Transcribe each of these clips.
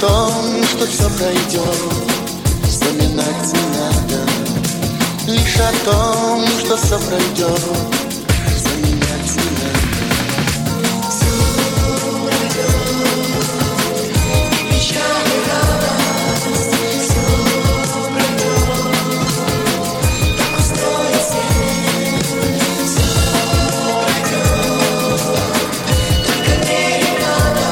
том, что все пройдет, вспоминать не надо. Лишь о том, что все пройдет, вспоминать не надо. Все пройдет, печаль и радость, все пройдет, так устроен свет. Все пройдет, только верить надо,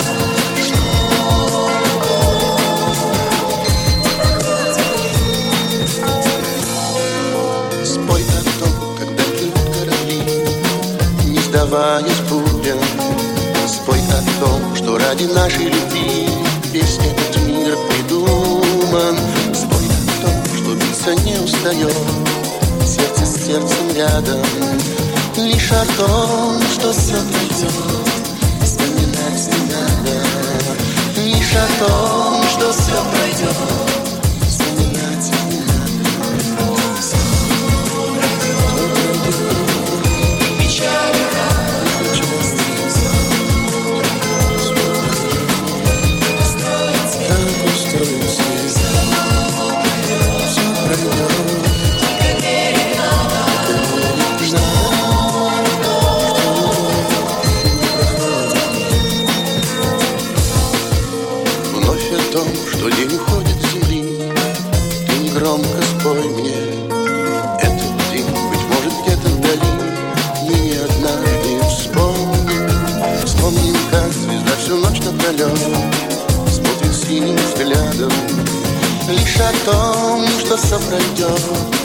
спой о том, когда плывут корабли, не сдаваясь бурям. Спой о том, что ради нашей любви весь этот мир придуман. Спой о том, что биться не устает, сердце с сердцем рядом. Лишь о том, что все пройдет, вспоминать не надо. Лишь о том, что все пройдет, вспоминать не надо. Вновь о том, что день уходит с земли, ты негромко спой мне. Этот день, быть может, где-то вдали, мы не однажды вспомним. Вспомним, как звезда всю ночь напролет смотрит синим взглядом. Лишь о том, что все пройдет,